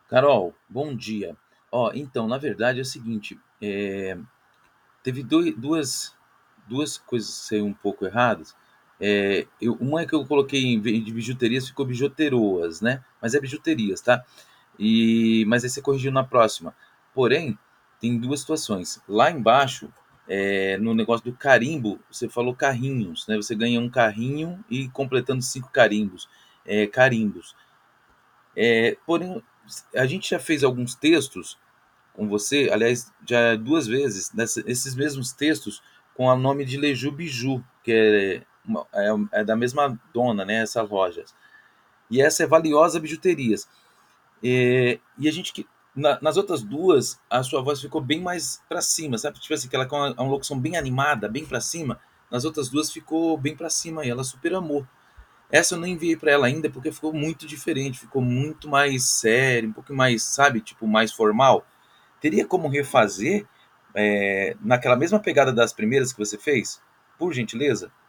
Carol, bom dia. Ó, então, na verdade é o seguinte, teve duas coisas que saíram um pouco erradas. Uma é que eu coloquei em vez de bijuterias, ficou bijuteroas, né? Mas é bijuterias, tá? Mas aí você corrigiu na próxima. Porém, tem duas situações. Lá embaixo, no negócio do carimbo, você falou carrinhos, né? Você ganha um carrinho e completando 5 carimbos. Porém, a gente já fez alguns textos com você, aliás, já 2 vezes, esses mesmos textos com o nome de Leju Biju, que é da mesma dona, né, essas lojas. E essa é Valiosa Bijuterias. E a gente que nas outras duas, a sua voz ficou bem mais para cima, sabe? Tipo assim, aquela com uma locução bem animada, bem para cima. Nas outras duas ficou bem para cima e ela super amou. Essa eu não enviei para ela ainda porque ficou muito diferente, ficou muito mais sério, um pouco mais, sabe, tipo, mais formal. Teria como refazer naquela mesma pegada das primeiras que você fez? Por gentileza?